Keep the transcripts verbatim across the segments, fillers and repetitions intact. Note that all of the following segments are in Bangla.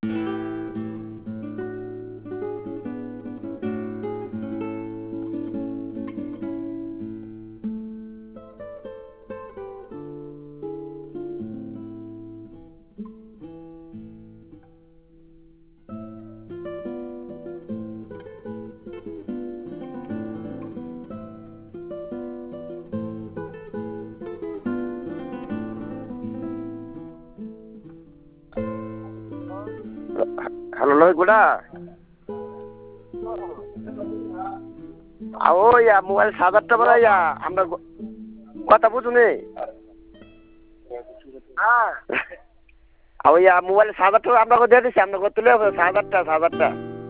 হ্যালো লোহিত গুড়া ও ইয়া মোবাইল সাজারটা বলা ইয়া আমরা কথা বুঝুনি হ্যাঁ ইয়া মোবাইল সাজারটা আমরা দিয়ে দিচ্ছি আমরা তুলে সাজারটা সাজারটা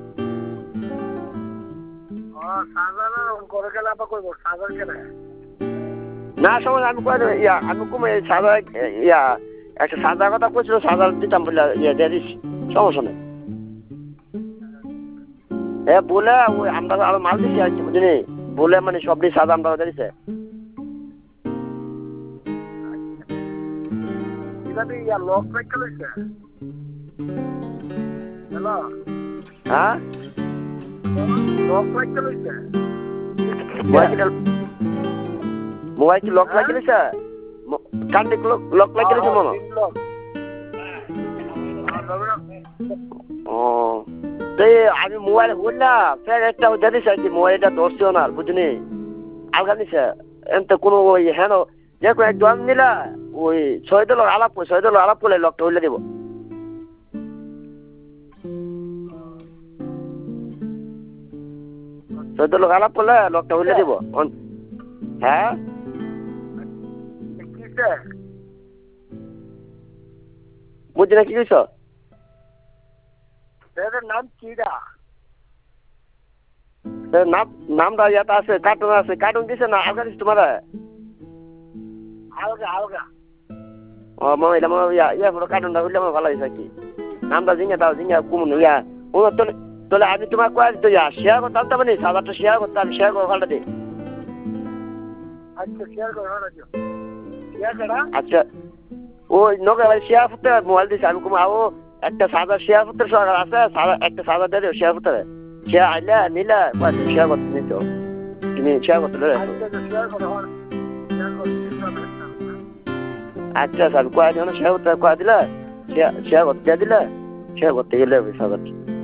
না সময় আমি কয়ে দেবো ইয়া আমি কমে সাজা ইয়া একটা সাজার কথা কইছিল সাজার দিতাম বলে ইয়া দিয়ে দিচ্ছি সমস্যা নেই হ্যাঁ বলে ওই আমরা আরো মাল দিচ্ছি আর কি বুঝলি বলে মানে সবটি সাদা আমরা দিচ্ছে হ্যাঁ মোবাইল কি লক লাগিয়ে দিছে কান্দি লক লাগিয়ে দিছে মনে ও আমি মোবাইল বললাম ফের একটা জানিস আর কি মোবাইলটা ধরছিও না বুঝলি আলগা নিছে এমন কোনো ওই হ্যাঁ যে কোনো একজন নিলা ওই ছয় দল আলাপ ছয় দল আলাপ করলে লকটা উল্লে দেবো ছয় দল আলাপ করলে লকটা উল্লে দেবো হ্যাঁ বুঝছি না কি কইছ নাম কিরা নাম নামটা ইয়াতে আছে কার্টুন আছে কার্টুন দিছে না আলগা দিস তোমার আলগা আলগা ও মনে এটা মনে ইয়া ইয়া পুরো কার্টুনটা হইলে আমার ভালো হয়েছে কি নামটা জিঙ্গা দাও জিঙ্গা কুমন ইয়া ও তোলে তোলে আমি তোমার কয়েক তো ইয়া শেয়ার করতে পারতাম না সাদারটা শেয়ার করতে আমি শেয়ার করে ভালো দিই আচ্ছা শেয়ার করে ভালো দিও শেয়ার করা আচ্ছা ওই নগে ভাই শেয়ার করতে মোবাইল দিছে আমি কুমা ও একটা সাদা শেয়ার করতে সরকার আছে একটা সাদা দিয়ে শেয়ার করতে শেয়ার আইলে নিলে শেয়ার করতে নিত তুমি শেয়ার করতে আচ্ছা স্যার কয়া দিও শেয়ার করতে কয়া দিলে শেয়ার করতে দিয়ে দিলে শেয়ার করতে গেলে সাদা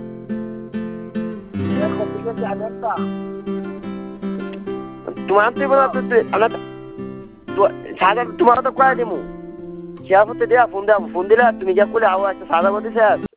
তোমার আনতে বলো সাদা তোমার তো কয়া দিমু শেয়ার করতে দেয়া ফোন দেওয়া ফোন দিলে তুমি যা করলে আবার একটা সাদা করতে স্যার